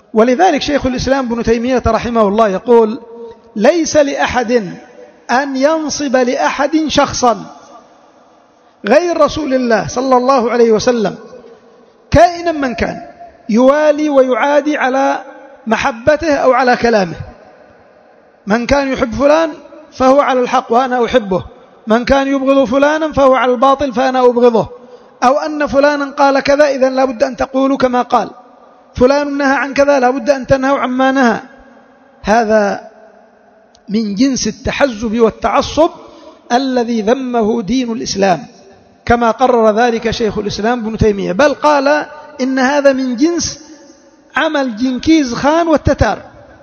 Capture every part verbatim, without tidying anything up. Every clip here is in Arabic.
ولذلك شيخ الإسلام ابن تيمية رحمه الله يقول: ليس لأحد أن ينصب لأحد شخصا غير رسول الله صلى الله عليه وسلم كائنا من كان، يوالي ويعادي على محبته أو على كلامه. من كان يحب فلان فهو على الحق وأنا أحبه، من كان يبغض فلانا فهو على الباطل فأنا أبغضه، أو أن فلانا قال كذا إذن لا بد أن تقولوا كما قال، فلان نهى عن كذا لا بد أن تنهوا عما نهى. هذا من جنس التحزب والتعصب الذي ذمه دين الإسلام، كما قرر ذلك شيخ الإسلام ابن تيمية، بل قال إن هذا من جنس عمل جنكيز خان والتتار.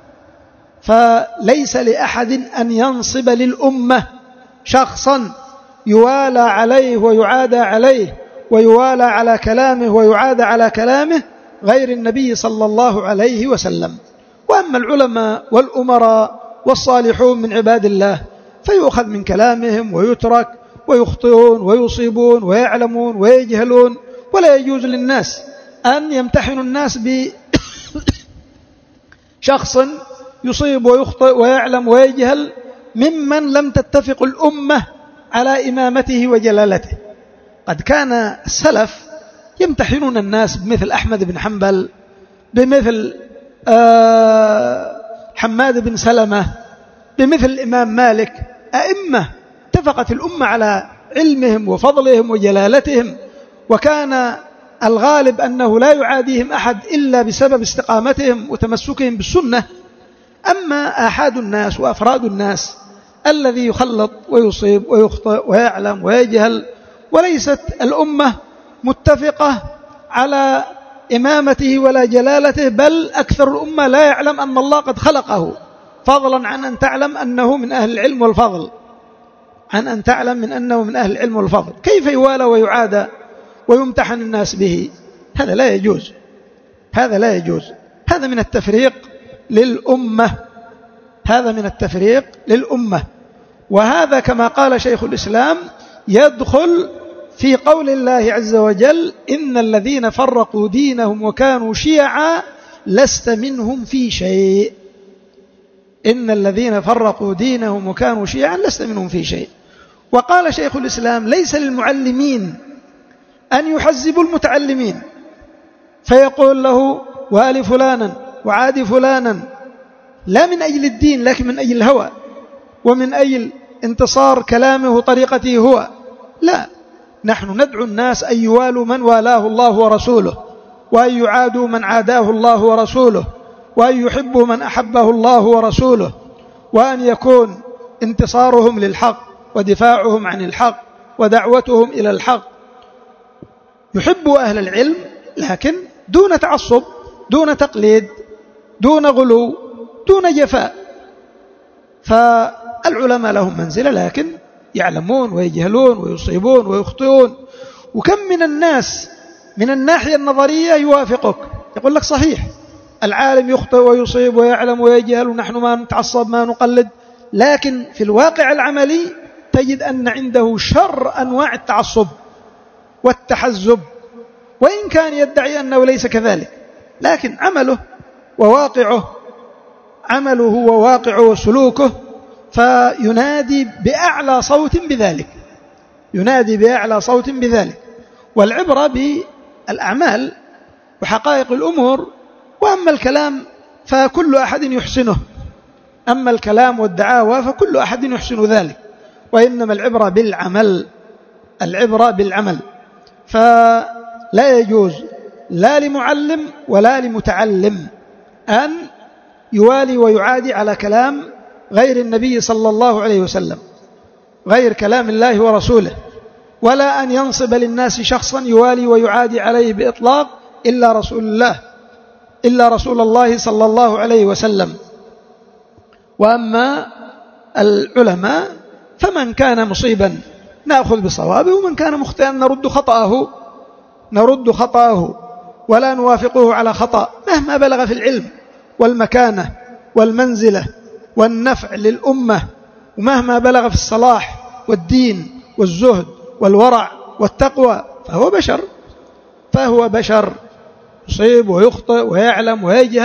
فليس لأحد أن ينصب للأمة شخصا يوالى عليه ويعادى عليه، ويوالى على كلامه ويعادى على كلامه غير النبي صلى الله عليه وسلم. وأما العلماء والأمراء والصالحون من عباد الله فيؤخذ من كلامهم ويترك، ويخطئون ويصيبون ويعلمون ويجهلون، ولا يجوز للناس أن يمتحنوا الناس بشخص يصيب ويخطئ ويعلم ويجهل ممن لم تتفق الأمة على إمامته وجلالته. قد كان السلف يمتحنون الناس بمثل أحمد بن حنبل، بمثل حماد بن سلمة، بمثل الإمام مالك، أئمة اتفقت الأمة على علمهم وفضلهم وجلالتهم، وكان الغالب أنه لا يعاديهم أحد إلا بسبب استقامتهم وتمسكهم بالسنة. أما آحاد الناس وأفراد الناس الذي يخلط ويصيب ويخطئ ويعلم ويجهل، وليست الأمة متفقة على إمامته ولا جلالته، بل أكثر الأمة لا يعلم أن الله قد خلقه، فضلا عن أن تعلم أنه من أهل العلم والفضل، عن أن تعلم من أنه من أهل العلم والفضل. كيف يوالى ويعادى ويمتحن الناس به؟ هذا لا يجوز، هذا لا يجوز، هذا من التفريق للأمة، هذا من التفريق للأمة. وهذا كما قال شيخ الإسلام يدخل في قول الله عز وجل: إن الذين فرقوا دينهم وكانوا شيعا لست منهم في شيء. إن الذين فرقوا دينهم وكانوا شيعا لست منهم في شيء. وقال شيخ الإسلام: ليس للمعلمين أن يحزبوا المتعلمين فيقول له والي فلانا وعادي فلانا، لا من أجل الدين لكن من أجل الهوى ومن أجل انتصار كلامه وطريقته هو. لا، نحن ندعو الناس أن يوالوا من والاه الله ورسوله، وأن يعادوا من عاداه الله ورسوله، وأن يحبوا من أحبه الله ورسوله، وأن يكون انتصارهم للحق ودفاعهم عن الحق ودعوتهم إلى الحق. يحبوا أهل العلم لكن دون تعصب، دون تقليد، دون غلو، دون جفاء. فالعلماء لهم منزلة لكن يعلمون ويجهلون ويصيبون ويخطئون. وكم من الناس من الناحية النظرية يوافقك، يقول لك صحيح العالم يخطئ ويصيب ويعلم ويجهل ونحن ما نتعصب ما نقلد، لكن في الواقع العملي تجد أن عنده شر أنواع التعصب والتحزب، وإن كان يدعي أنه ليس كذلك، لكن عمله وواقعه عمله وواقعه وسلوكه فينادي بأعلى صوت بذلك، ينادي بأعلى صوت بذلك. والعبرة بالأعمال وحقائق الأمور، وأما الكلام فكل أحد يحسنه، أما الكلام والدعاوى فكل أحد يحسن ذلك، وإنما العبرة بالعمل، العبرة بالعمل. فلا يجوز لا لمعلم ولا لمتعلم أن يوالي ويعادي على كلام غير النبي صلى الله عليه وسلم، غير كلام الله ورسوله، ولا أن ينصب للناس شخصا يوالي ويعادي عليه بإطلاق إلا رسول الله إلا رسول الله صلى الله عليه وسلم. وأما العلماء فمن كان مصيبا نأخذ بصوابه، ومن كان مخطئا نرد خطأه نرد خطأه ولا نوافقه على خطأ، مهما بلغ في العلم والمكانة والمنزلة والنفع للأمة، ومهما بلغ في الصلاح والدين والزهد والورع والتقوى، فهو بشر فهو بشر يصيب ويخطئ ويعلم ويجهل،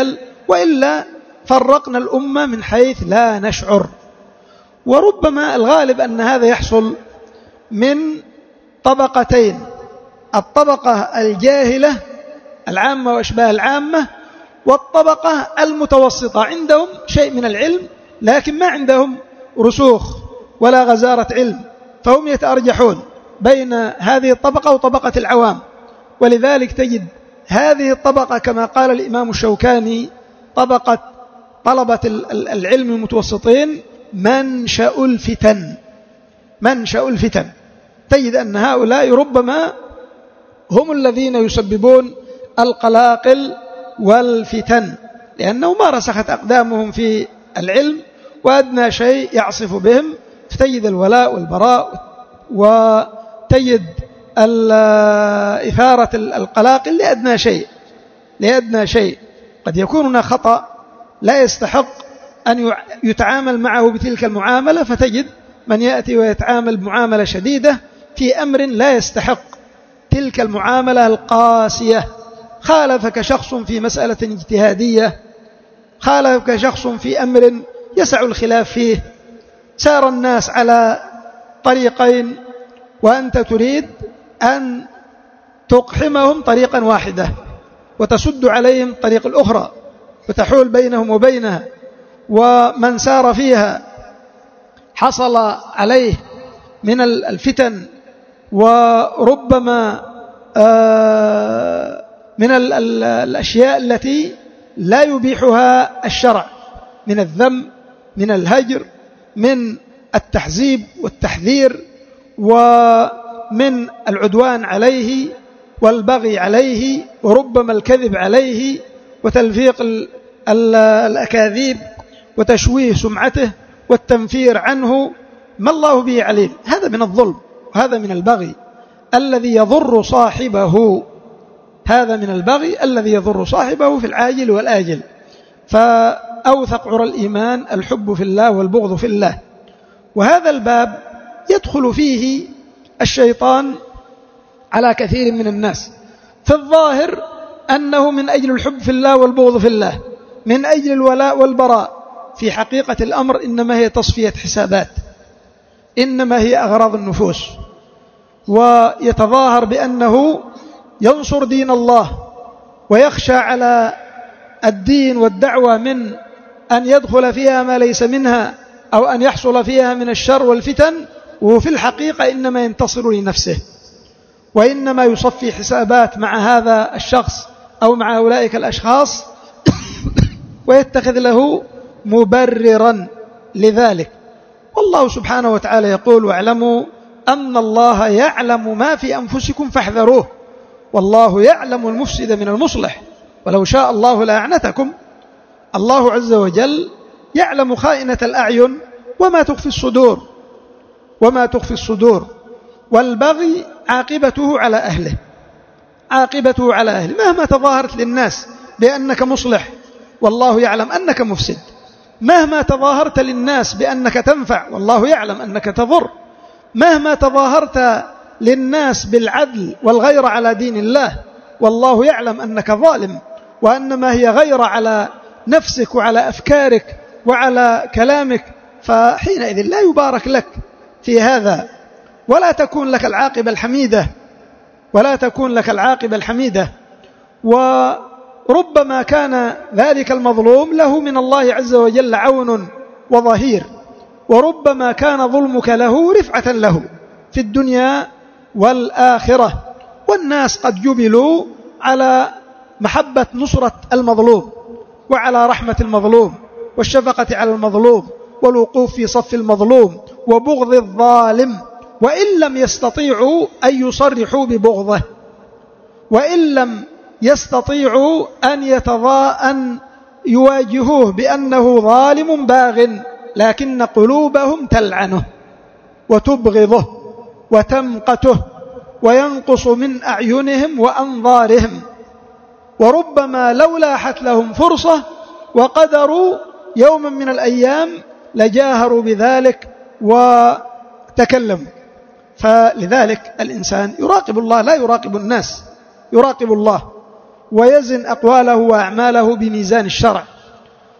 وإلا فرقنا الأمة من حيث لا نشعر. وربما الغالب أن هذا يحصل من طبقتين: الطبقة الجاهلة العامة وأشباه العامة، والطبقة المتوسطة عندهم شيء من العلم لكن ما عندهم رسوخ ولا غزارة علم، فهم يتأرجحون بين هذه الطبقة وطبقة العوام. ولذلك تجد هذه الطبقة كما قال الإمام الشوكاني طبقة طلبة العلم المتوسطين منشأ الفتن، منشأ الفتن. تجد أن هؤلاء ربما هم الذين يسببون القلاقل والفتن، لأنه ما رسخت أقدامهم في العلم، وأدنى شيء يعصف بهم، فتجد الولاء والبراء، وتجد إثارة القلاقل لأدنى شيء لأدنى شيء قد يكون هنا خطأ لا يستحق أن يتعامل معه بتلك المعاملة، فتجد من يأتي ويتعامل معاملة شديدة في أمر لا يستحق تلك المعاملة القاسية. خالفك شخص في مسألة اجتهادية، خالفك شخص في أمر يسع الخلاف فيه، سار الناس على طريقين وأنت تريد أن تقحمهم طريقا واحدة وتسد عليهم طريق الأخرى وتحول بينهم وبينها، ومن سار فيها حصل عليه من الفتن وربما من الأشياء التي لا يبيحها الشرع، من الذم، من الهجر، من التحزيب والتحذير، ومن العدوان عليه والبغي عليه، وربما الكذب عليه وتلفيق الأكاذيب وتشويه سمعته والتنفير عنه، ما الله به عليم. هذا من الظلم وهذا من البغي الذي يضر صاحبه، هذا من البغي الذي يضر صاحبه في العاجل والآجل. فأوثق عرى الإيمان الحب في الله والبغض في الله. وهذا الباب يدخل فيه الشيطان على كثير من الناس، في الظاهر أنه من أجل الحب في الله والبغض في الله، من أجل الولاء والبراء، في حقيقة الأمر إنما هي تصفية حسابات، إنما هي أغراض النفوس. ويتظاهر بأنه ينصر دين الله ويخشى على الدين والدعوة من أن يدخل فيها ما ليس منها أو أن يحصل فيها من الشر والفتن، وفي الحقيقة إنما ينتصر لنفسه، وإنما يصفي حسابات مع هذا الشخص أو مع أولئك الأشخاص ويتخذ له مبررا لذلك. والله سبحانه وتعالى يقول: واعلموا أن الله يعلم ما في أنفسكم فاحذروه والله يعلم المفسد من المصلح ولو شاء الله لأعنتكم. الله عز وجل يعلم خائنة الأعين وما تخفي الصدور وما تخفي الصدور. والبغي عاقبته على أهله، عاقبته على أهله. مهما تظاهرت للناس بأنك مصلح والله يعلم أنك مفسد، مهما تظاهرت للناس بأنك تنفع والله يعلم أنك تضر، مهما تظاهرت للناس بالعدل والغير على دين الله والله يعلم أنك ظالم، وأنما هي غير على نفسك وعلى أفكارك وعلى كلامك. فحينئذ لا يبارك لك في هذا، ولا تكون لك العاقبة الحميدة، ولا تكون لك العاقبة الحميدة. وربما كان ذلك المظلوم له من الله عز وجل عون وظهير، وربما كان ظلمك له رفعة له في الدنيا والآخرة. والناس قد جبلوا على محبة نصرة المظلوم وعلى رحمة المظلوم والشفقة على المظلوم والوقوف في صف المظلوم وبغض الظالم، وإن لم يستطيعوا أن يصرحوا ببغضه، وإن لم يستطيعوا أن يتضاءن يواجهوه بأنه ظالم باغ، لكن قلوبهم تلعنه وتبغضه وتمقته وينقص من أعينهم وأنظارهم. وربما لو لاحت لهم فرصة وقدروا يوما من الأيام لجاهروا بذلك وتكلموا. فلذلك الإنسان يراقب الله لا يراقب الناس، يراقب الله ويزن أقواله وأعماله بميزان الشرع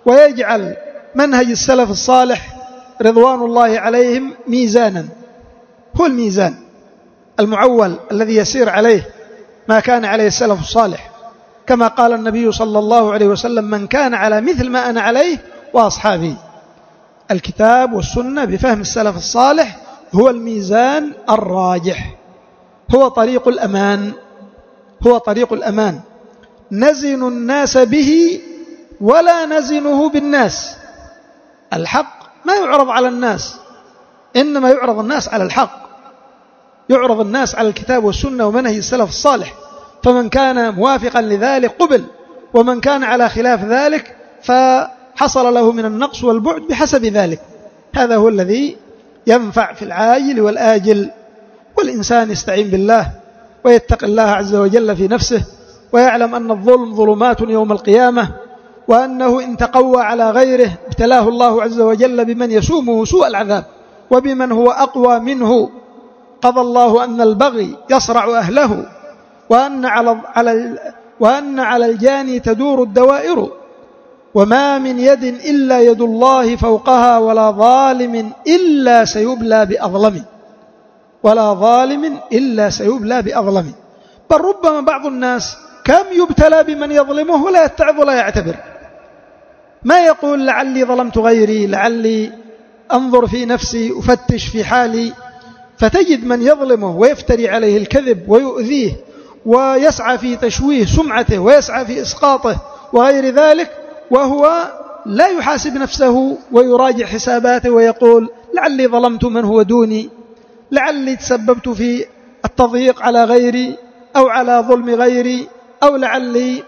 ويجعل منهج السلف الصالح رضوان الله عليهم ميزانا، هو الميزان المعول الذي يسير عليه ما كان عليه السلف الصالح، كما قال النبي صلى الله عليه وسلم: من كان على مثل ما أنا عليه وأصحابي. الكتاب والسنة بفهم السلف الصالح هو الميزان الراجح، هو طريق الأمان، هو طريق الأمان. نزن الناس به ولا نزنه بالناس. الحق ما يعرض على الناس، إنما يعرض الناس على الحق، يعرض الناس على الكتاب والسنة ومنهج السلف الصالح، فمن كان موافقا لذلك قبل، ومن كان على خلاف ذلك فحصل له من النقص والبعد بحسب ذلك. هذا هو الذي ينفع في العاجل والآجل. والإنسان يستعين بالله ويتقي الله عز وجل في نفسه، ويعلم أن الظلم ظلمات يوم القيامة، وأنه إن تقوى على غيره ابتلاه الله عز وجل بمن يسومه سوء العذاب، وبمن هو أقوى منه. قضى الله أن البغي يصرع أهله، وأن على, على, وأن على الجاني تدور الدوائر، وما من يد إلا يد الله فوقها، ولا ظالم إلا سيبلى بأظلم، ولا ظالم إلا سيبلى بأظلم. بل ربما بعض الناس كم يبتلى بمن يظلمه ولا يتعظ ولا يعتبر، ما يقول لعلي ظلمت غيري، لعلي أنظر في نفسي، أفتش في حالي. فتجد من يظلمه ويفتري عليه الكذب ويؤذيه ويسعى في تشويه سمعته ويسعى في إسقاطه وغير ذلك، وهو لا يحاسب نفسه ويراجع حساباته ويقول لعلي ظلمت من هو دوني، لعلي تسببت في التضييق على غيري أو على ظلم غيري، أو لعلي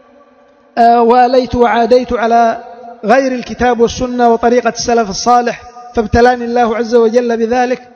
واليت وعاديت على غير الكتاب والسنة وطريقة السلف الصالح فابتلاني الله عز وجل بذلك.